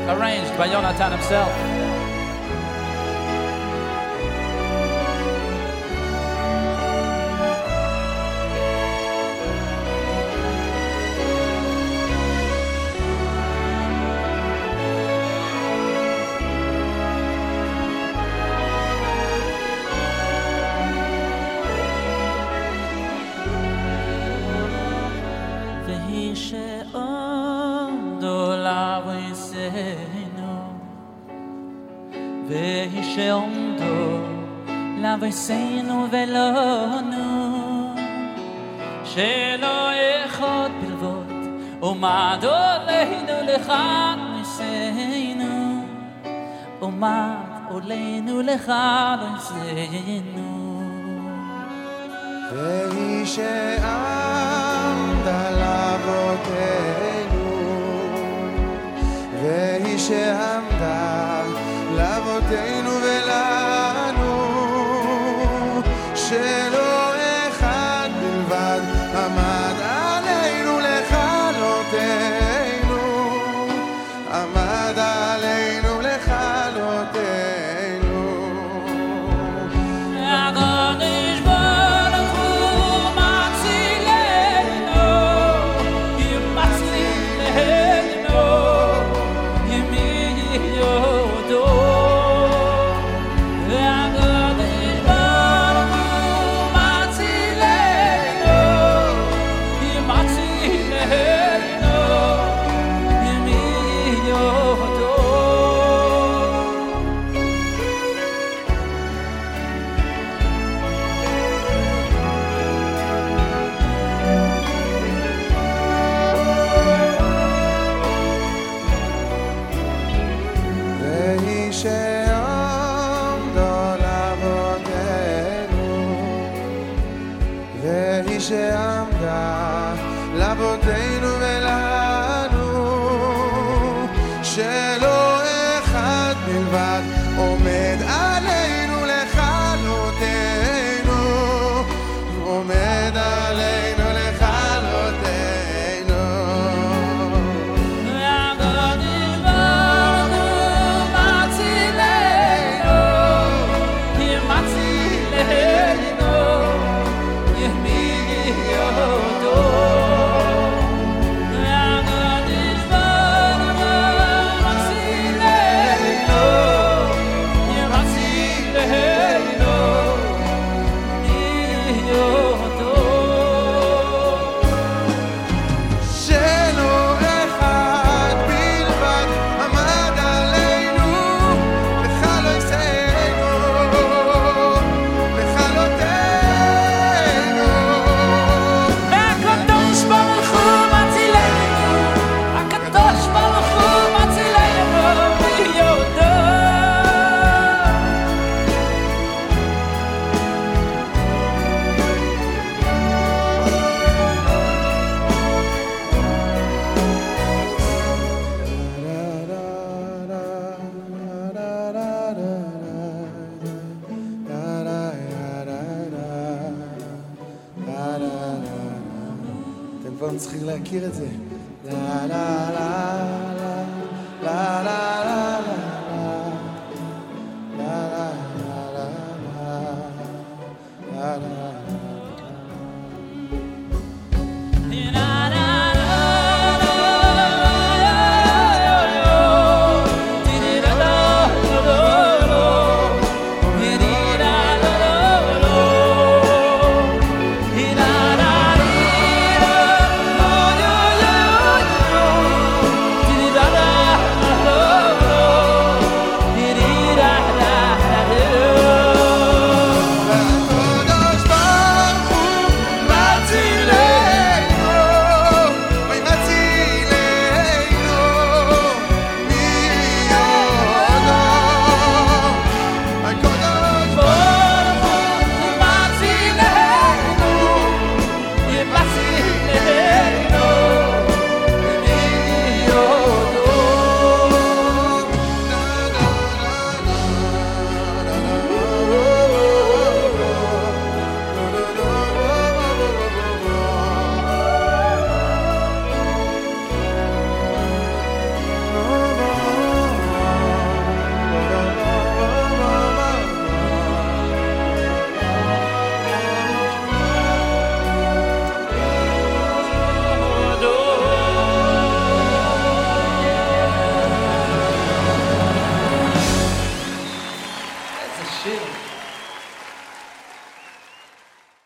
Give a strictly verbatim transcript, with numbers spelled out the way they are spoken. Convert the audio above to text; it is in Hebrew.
arranged by Yonatan himself. שעומדו לבויסנו ולנו שלא אחד בלבוד עומד עלינו לכאן ניסינו עומד עלינו לכאן ניסינו והיא שעמדה לאבותינו והיא שעמדה לאבותינו ולנו שלא אחד בלבד עמד עלינו לכלותנו עמד עלינו לכלותנו הקדוש ברוך הוא מצילנו ימצילנו ימיודו שעמדה לאבותינו ולנו שלא אחד בלבד עומד עלינו לכלותנו עומד עלינו לכלותנו הקדוש ברוך הוא מצילנו ימצילנו אתם כבר צריכים להכיר את זה. לה לה לה לה לה לה